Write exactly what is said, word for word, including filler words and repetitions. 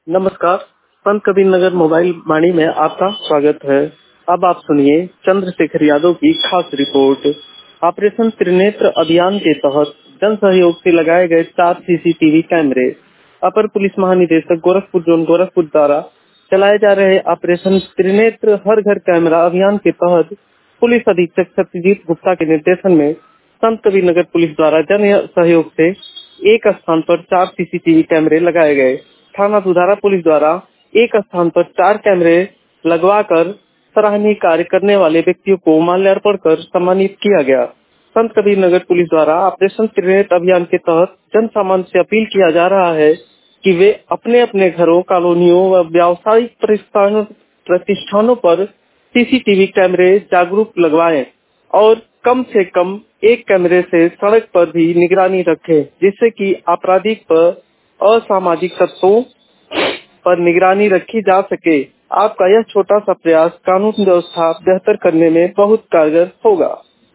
नमस्कार। संत कबीर नगर मोबाइल वाणी में आपका स्वागत है। अब आप सुनिए चंद्रशेखर यादव की खास रिपोर्ट। ऑपरेशन त्रिनेत्र अभियान के तहत जन सहयोग से लगाए गए चार सीसीटीवी कैमरे। अपर पुलिस महानिदेशक गोरखपुर जोन गोरखपुर द्वारा चलाए जा रहे ऑपरेशन त्रिनेत्र हर घर कैमरा अभियान के तहत पुलिस अधीक्षक सत्यजीत गुप्ता के निर्देशन में संत कबीर नगर पुलिस द्वारा जन सहयोग से एक स्थान पर चार सीसीटीवी कैमरे लगाए गए। थाना दुधारा पुलिस द्वारा एक स्थान पर चार कैमरे लगवाकर सराहनीय कार्य करने वाले व्यक्तियों को माल्यार्पण कर सम्मानित किया गया। संत कबीर नगर पुलिस द्वारा ऑपरेशन त्रिनेत्र अभियान के तहत जन सामान्य से अपील किया जा रहा है कि वे अपने अपने घरों, कॉलोनियों व व्यावसायिक प्रतिष्ठानों प्रतिष्ठानों पर सीसीटीवी कैमरे जागरूक लगवाएं और कम से कम एक कैमरे से सड़क पर भी निगरानी रखें, जिससे कि आपराधिक पर असामाजिक तत्वों पर निगरानी रखी जा सके। आपका यह छोटा सा प्रयास कानून व्यवस्था बेहतर करने में बहुत कारगर होगा।